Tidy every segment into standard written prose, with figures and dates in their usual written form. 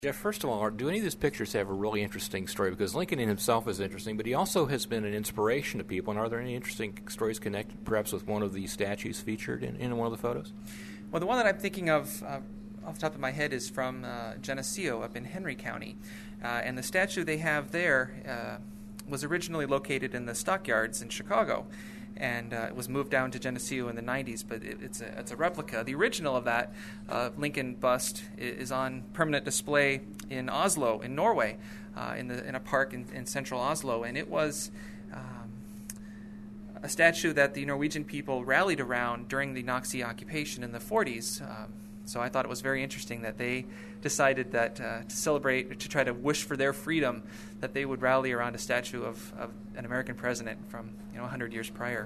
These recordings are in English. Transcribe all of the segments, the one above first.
Jeff, first of all, do any of these pictures have a really interesting story? Because Lincoln in himself is interesting, but he also has been an inspiration to people. And are there any interesting stories connected perhaps with one of the statues featured in one of the photos? Well, the one that I'm thinking of off the top of my head is from Geneseo up in Henry County. And the statue they have there was originally located in the stockyards in Chicago. And it was moved down to Geneseo in the 90s, but it's a replica. The original of that Lincoln bust is on permanent display in Oslo, in Norway, in a park in central Oslo, and it was a statue that the Norwegian people rallied around during the Nazi occupation in the 40s. So I thought it was very interesting that they decided that to celebrate, to try to wish for their freedom, that they would rally around a statue of an American president from 100 years prior.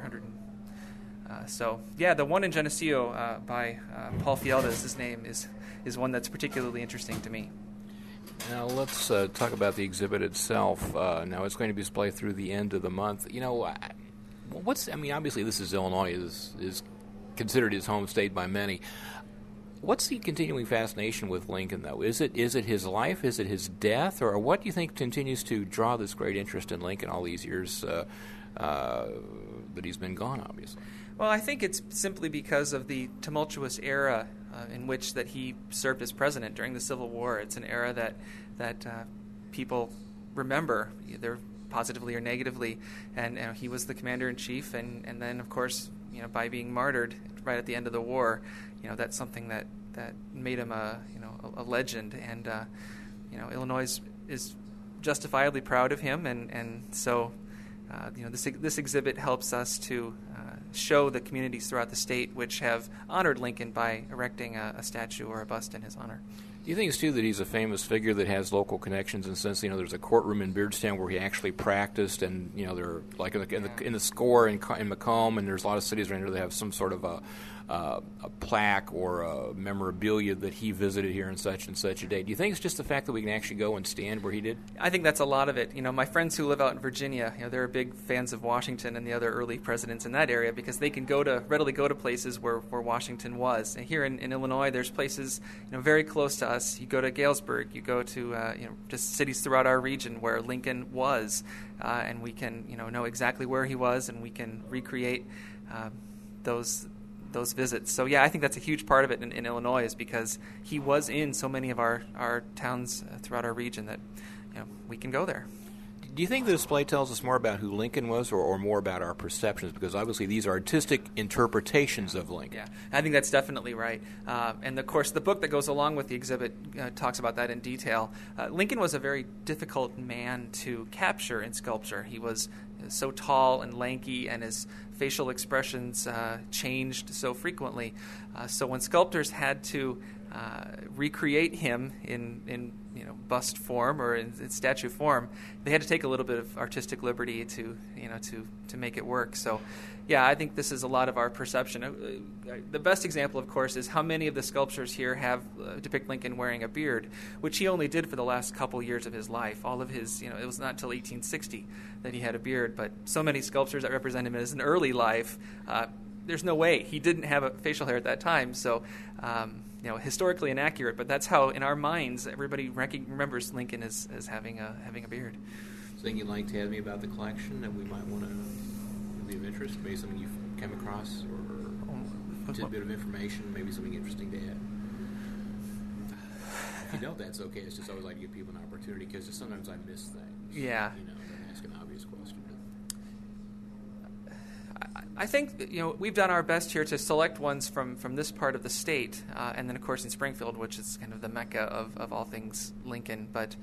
The one in Geneseo by Paul Fielda is his name, is one that's particularly interesting to me. Now let's talk about the exhibit itself. Now it's going to be displayed through the end of the month. Obviously this is Illinois, is considered his home state by many. What's the continuing fascination with Lincoln, though? Is it his life? Is it his death? Or what do you think continues to draw this great interest in Lincoln all these years that he's been gone, obviously? Well, I think it's simply because of the tumultuous era in which that he served as president during the Civil War. It's an era that people remember, either positively or negatively. And he was the commander-in-chief, and then, of course, by being martyred right at the end of the war, that's something that made him a legend, and Illinois is justifiably proud of him, and so this exhibit helps us to show the communities throughout the state which have honored Lincoln by erecting a statue or a bust in his honor. Do you think it's too that he's a famous figure that has local connections, and since there's a courtroom in Beardstown where he actually practiced, and they're like in the score in Macomb, and there's a lot of cities around here that have some sort of a plaque or a memorabilia that he visited here on such and such a day. Do you think it's just the fact that we can actually go and stand where he did? I think that's a lot of it. My friends who live out in Virginia, they're big fans of Washington and the other early presidents in that area because they can readily go to places where Washington was. And here in Illinois, there's places very close to us. You go to Galesburg, you go to just cities throughout our region where Lincoln was, and we can know exactly where he was, and we can recreate those visits. So I think that's a huge part of it in Illinois, is because he was in so many of our towns throughout our region that we can go there. Do you think the display tells us more about who Lincoln was or more about our perceptions? Because obviously these are artistic interpretations of Lincoln. Yeah, I think that's definitely right. And of course the book that goes along with the exhibit talks about that in detail. Lincoln was a very difficult man to capture in sculpture. He was so tall and lanky, and his facial expressions changed so frequently. So when sculptors had to recreate him in bust form or in statue form, they had to take a little bit of artistic liberty to make it work. So I think this is a lot of our perception. The best example, of course, is how many of the sculptures here depict Lincoln wearing a beard, which he only did for the last couple years of his life. All of his, it was not until 1860 that he had a beard, but so many sculptures that represent him as an early life, there's no way he didn't have a facial hair at that time. So historically inaccurate, but that's how in our minds everybody remembers Lincoln as having a beard. Something you'd like to add me about the collection that we might want to be of interest? Maybe something you've come across, or a tidbit of information, maybe something interesting to add? If you don't, that's okay. It's just always like to give people an opportunity, because sometimes I miss things. Yeah. Don't ask an obvious question. I think we've done our best here to select ones from this part of the state, and then of course in Springfield, which is kind of the mecca of all things Lincoln. But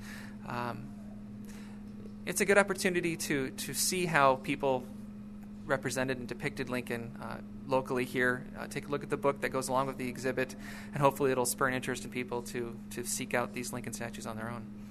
it's a good opportunity to see how people represented and depicted Lincoln locally here. Take a look at the book that goes along with the exhibit, and hopefully it'll spur an interest in people to seek out these Lincoln statues on their own.